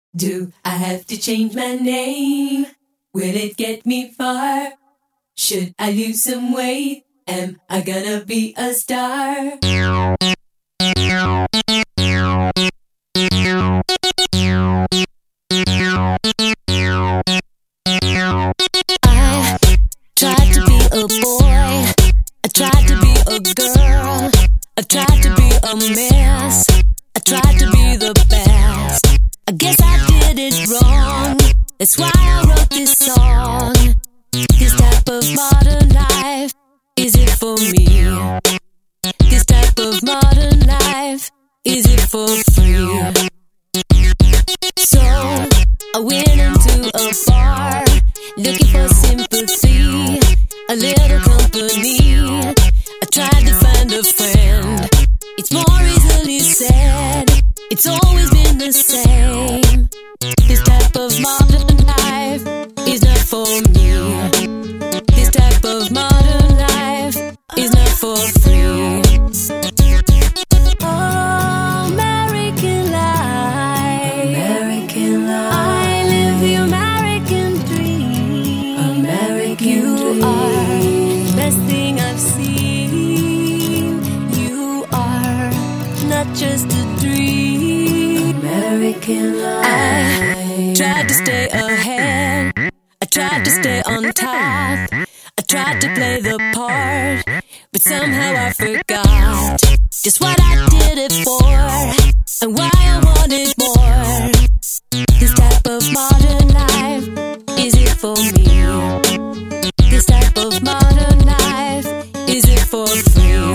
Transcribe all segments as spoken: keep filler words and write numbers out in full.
Do I have to change my name? Will it get me far? Should I lose some weight? Am I gonna be a star? I tried to be a boy, I tried to be a girl, I tried to be a mess, I tried to be the best. I guess I did it wrong, that's why I wrote this song. This type of modern life, is it for me? This type of modern life, is it for free? So, I went into a bar, looking for sympathy, a little company. I tried to find a friend, it's more easily said, it's always been the same. This type of modern life is not for me. This type of modern life is not for free. Oh, American life, American life. I live the American dream. American You dream. are the best thing I've seen. You are not just a dream. American life. I tried to stay ahead, I tried to stay on top, I tried to play the part, but somehow I forgot just what I did it for, and why I wanted more. This type of modern life, is it for me? This type of modern life, is it for free?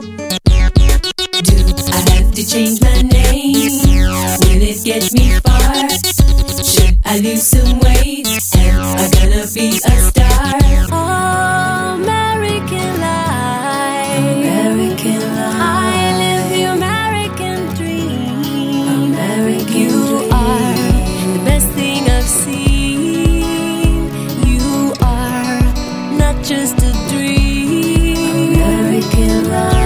Do I have to change my name? Will it get me far? Should I lose some weight? Am I gonna be a star? Oh, American life, American life. I live the American dream. American You dream. are the best thing I've seen. You are not just a dream. American life.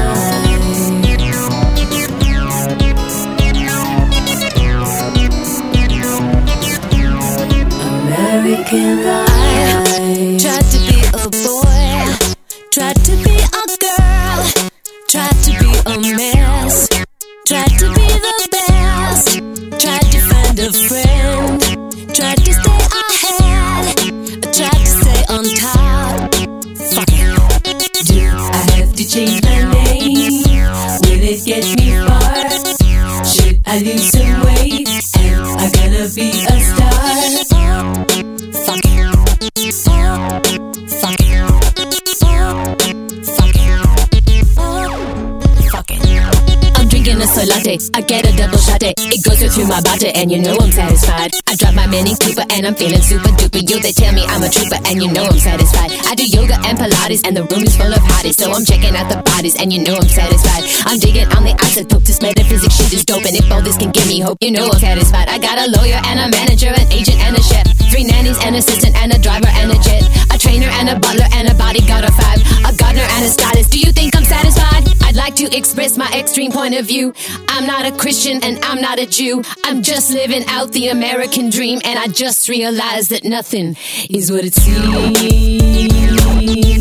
American life. I tried to be a boy, tried to be a girl, tried to be a mess, tried to be the best, tried to find a friend, tried to stay ahead, I tried to stay on top. Fuck it. Do I have to change my name? Will it get me far? Should I lose some weight? Am I gonna be a star? Fuck it. Fuck it. Fuck it. Fuck it. I'm drinking a soy latte, I get a double shot it. It goes right through my body and you know I'm satisfied. I drop my Mini Cooper and I'm feeling super duper. Yo, they tell me I'm a trooper and you know I'm satisfied. I do yoga and Pilates and the room is full of hotties, so I'm checking out the bodies and you know I'm satisfied. I'm digging on the isotope, this metaphysics shit is dope, and if all this can give me hope, you know I'm satisfied. I got a lawyer and a manager, an agent and a chef, three nannies, an assistant and a driver and a jet, a trainer and a butler and a bodyguard of five, a gardener and a stylist. Do you think I'm satisfied? I'd like to express my extreme point of view. I'm not a Christian and I'm not a Jew. I'm just living out the American dream, and I just realized that nothing is what it seems.